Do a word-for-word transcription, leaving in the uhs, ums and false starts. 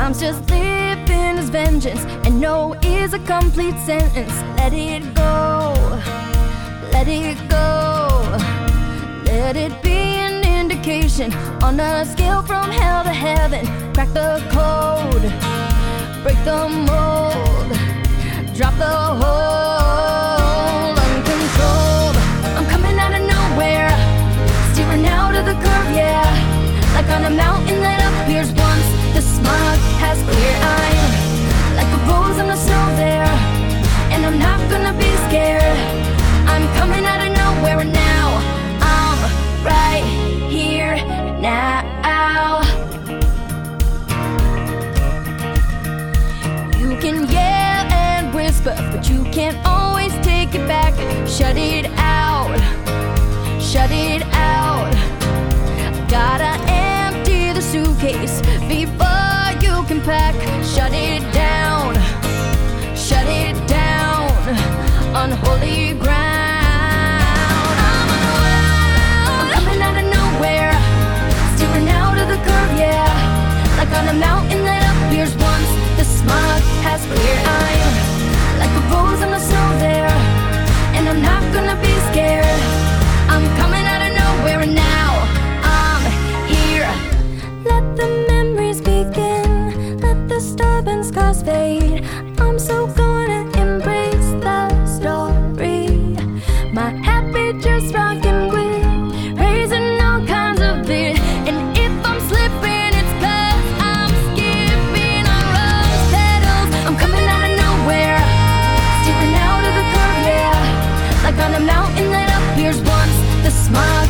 Sometimes just living is vengeance, and no is a complete sentence. Let it go, let it go. Let it be an indication on a scale from hell to heaven. Crack the code, break the mold, drop the hold. Uncontrolled, I'm coming out of nowhere, steering out of the curve, yeah. Like on a mountain that appears once the smog has cleared. I'm like a rose in the snow there, and I'm not gonna be scared. I'm coming out of nowhere, and now I'm right here now. You can yell and whisper, but you can't always take it back. Shut it out, shut it out. Gotta empty the suitcase before you can pack. Shut it down, shut it down. Unholy ground. I'm unwound, I'm coming out of nowhere, steering out of the curve, yeah. Like on a mountain that appears once the smog has cleared. I'm like a rose in the snow there, and I'm not gonna be scared. I'm coming out of nowhere, and now I'm here. Let the memories begin, let the stubborn scars fade. I'm so gonna embrace the story. My happy just rocking with, raising all kinds of it. And if I'm slipping, it's cause I'm skipping on rose petals. I'm coming out of nowhere, steering out of the curve, yeah. Like on a mountain that appears once the smile